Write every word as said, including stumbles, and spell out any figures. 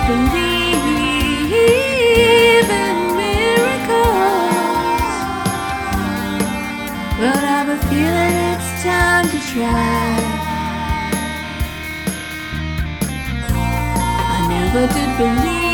believe in miracles, but I have a feeling it's time to try. I never did believe